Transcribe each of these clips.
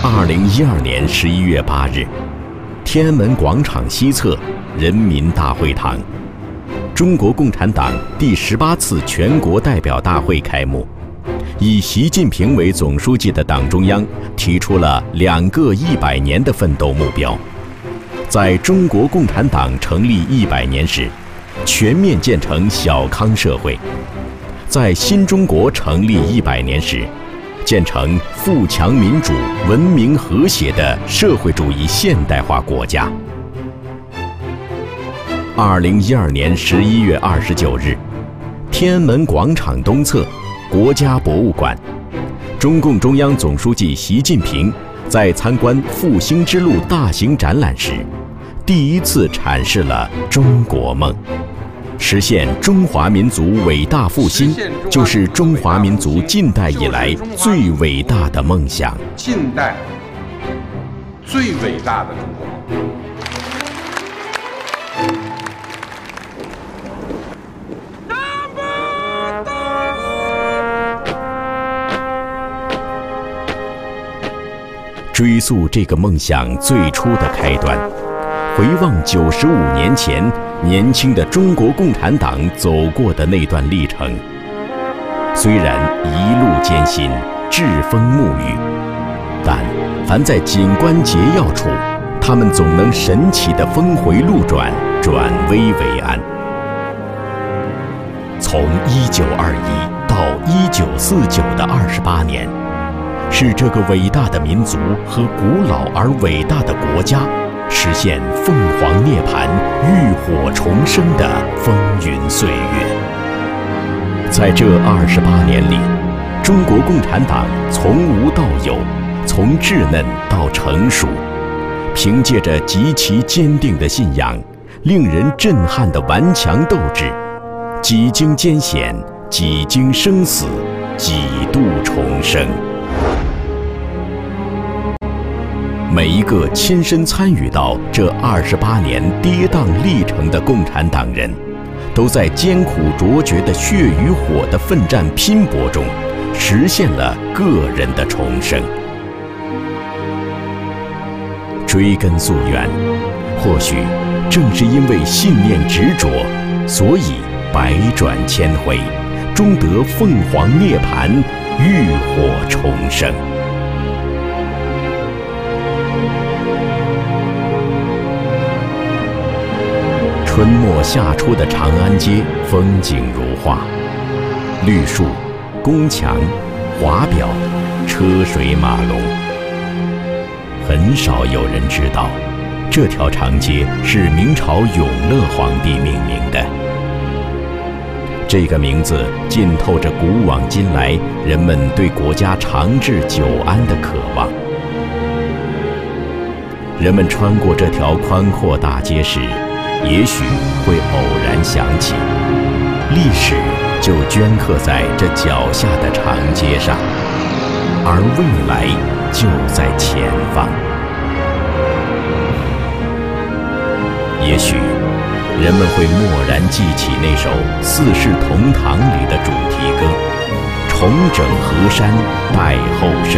2012年11月8日，天安门广场西侧人民大会堂，中国共产党第18次全国代表大会开幕。以习近平为总书记的党中央提出了2个100年的奋斗目标，在中国共产党成立100年时，全面建成小康社会；在新中国成立100年时，建成富强民主、文明和谐的社会主义现代化国家。2012年11月29日，天安门广场东侧国家博物馆，中共中央总书记习近平在参观复兴之路大型展览时，第一次阐释了中国梦。实现中华民族伟大复兴，就是中华民族近代以来最伟大的梦想。 近代最伟大的中国梦。 追溯这个梦想最初的开端，回望95年前年轻的中国共产党走过的那段历程。虽然一路艰辛，栉风沐雨，但凡在紧关节要处，他们总能神奇的峰回路转，转危为安。从1921到1949的28年，是这个伟大的民族和古老而伟大的国家实现凤凰涅槃、浴火重生的风云岁月。在这28年里，中国共产党从无到有，从稚嫩到成熟，凭借着极其坚定的信仰、令人震撼的顽强斗志，几经艰险，几经生死，几度重生。每一个亲身参与到这28年跌宕历程的共产党人，都在艰苦卓绝的血与火的奋战拼搏中，实现了个人的重生。追根溯源，或许正是因为信念执着，所以百转千回，终得凤凰涅槃，浴火重生。春末夏初的长安街风景如画，绿树、宫墙、华表，车水马龙。很少有人知道，这条长街是明朝永乐皇帝命名的。这个名字浸透着古往今来人们对国家长治久安的渴望。人们穿过这条宽阔大街时，也许会偶然想起，历史就镌刻在这脚下的长街上，而未来就在前方。也许人们会蓦然记起那首《四世同堂》里的主题歌“重整河山待后生”。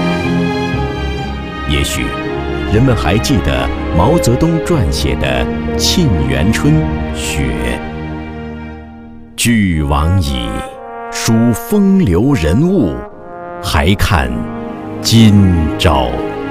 也许人们还记得毛泽东撰写的《沁园春·雪》，俱往矣，数风流人物，还看今朝。